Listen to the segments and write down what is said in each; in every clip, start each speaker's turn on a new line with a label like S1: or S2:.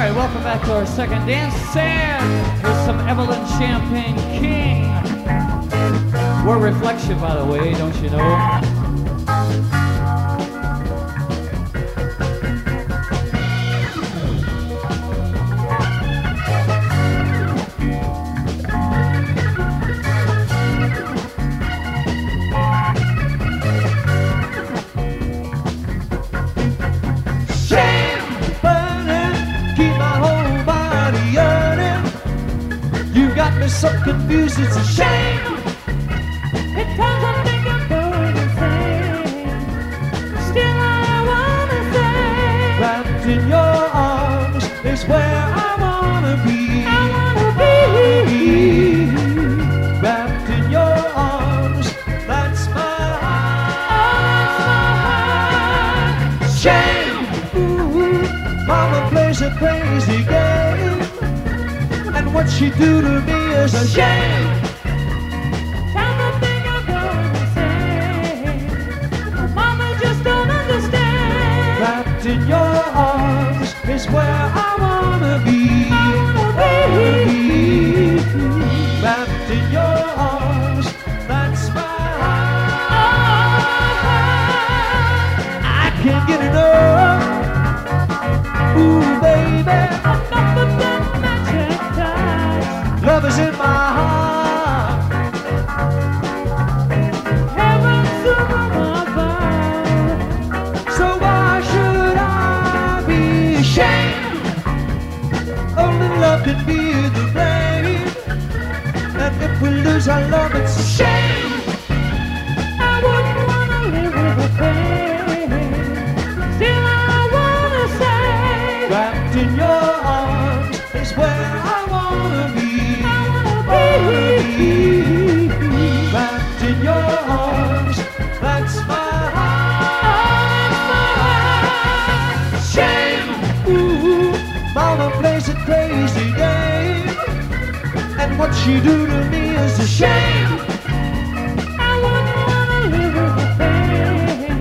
S1: Welcome back to our second dance. And here's some Evelyn Champagne King. We're Reflection, by the way, don't you know?
S2: So confused, it's a shame.
S3: At times I think I'm going insane. Still I wanna say,
S2: wrapped in your arms is where I wanna be.
S3: I wanna be.
S2: Wrapped in your arms, that's my heart. Shame. Ooh, mama plays a crazy game, and what she do to me is a shame.
S3: Time I think I'm going insane. Mama just don't understand.
S2: Wrapped in your arms is where I wanna be.
S3: I wanna be.
S2: Wrapped in your arms, that's my heart. I can't get enough. Ooh, baby,
S3: Enough of that magic touch.
S2: love is in my heart.
S3: Heaven's above.
S2: So why should I be ashamed? Only love can be the blame. And if we lose our love, it's a shame.
S3: I wouldn't wanna live with a pain. Still I wanna say,
S2: Wrapped in your arms is where I wanna be.
S3: I wanna be.
S2: Wrapped in your arms, that's my heart. Shame. Ooh, mama plays a crazy game, and what she do to me is a shame.
S3: I wouldn't wanna live with a pain.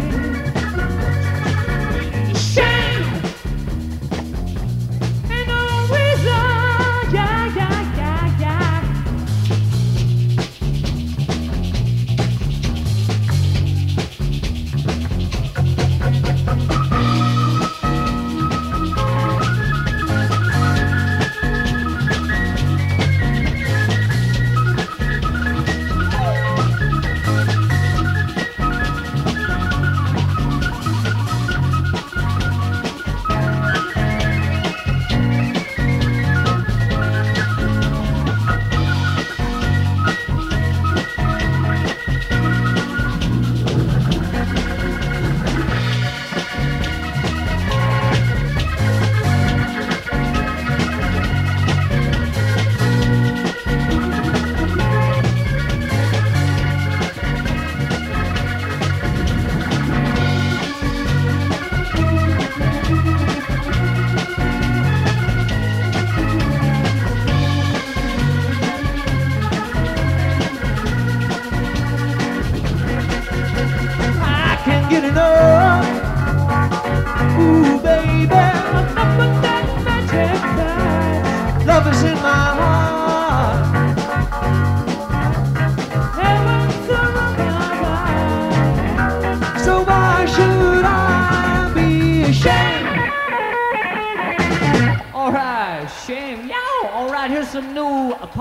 S2: Shame.
S3: Ain't no reason, yeah, yeah, yeah, yeah.
S2: I can't get enough. Ooh, baby,
S3: Enough with that magic touch.
S2: love is in my heart.
S3: Heaven's above.
S2: So why should I be ashamed?
S1: All right, shame. Yo, all right, here's some new